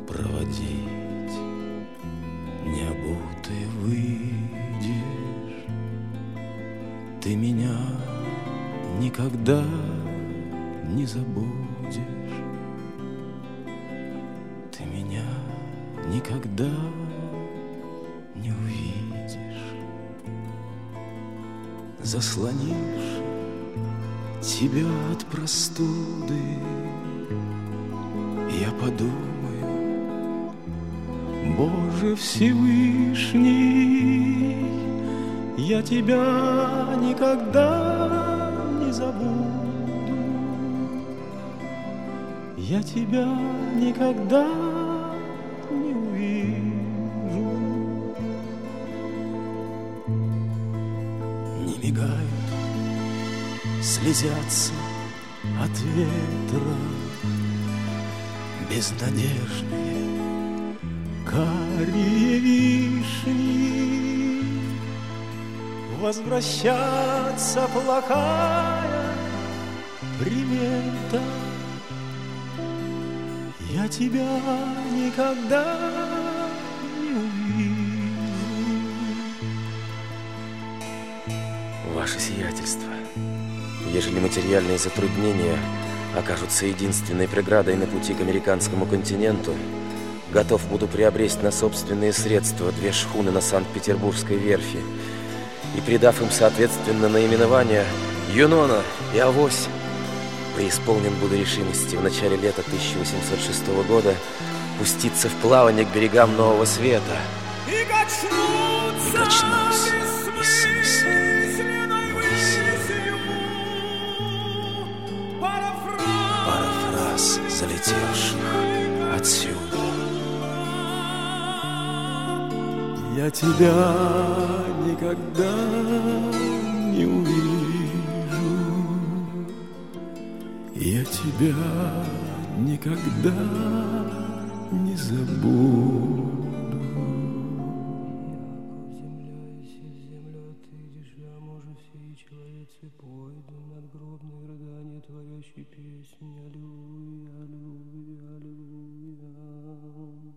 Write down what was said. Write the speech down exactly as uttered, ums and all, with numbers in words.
проводить. Необутый выйдешь, ты меня никогда не забудешь. Ты меня никогда не увидишь. Заслонишь тебя от простуды, я подумаю: Боже Всевышний, я тебя никогда не забуду. Я тебя никогда не увижу. Не мигают, слезятся от ветра безнадежные карие вишни. Возвращаться плохая примета. Я тебя никогда не увижу. Ваше сиятельство, ежели материальные затруднения окажутся единственной преградой на пути к американскому континенту, готов буду приобрести на собственные средства две шхуны на Санкт-Петербургской верфи и, придав им соответственно наименования «Юнона» и «Авось», преисполнен буду решимости в начале лета тысяча восемьсот шестого года пуститься в плавание к берегам Нового Света. И качнуться, и качнусь бессмысленной высью. Пара фраз, залетевших отсюда. Я тебя никогда не увижу. Я тебя никогда не забуду.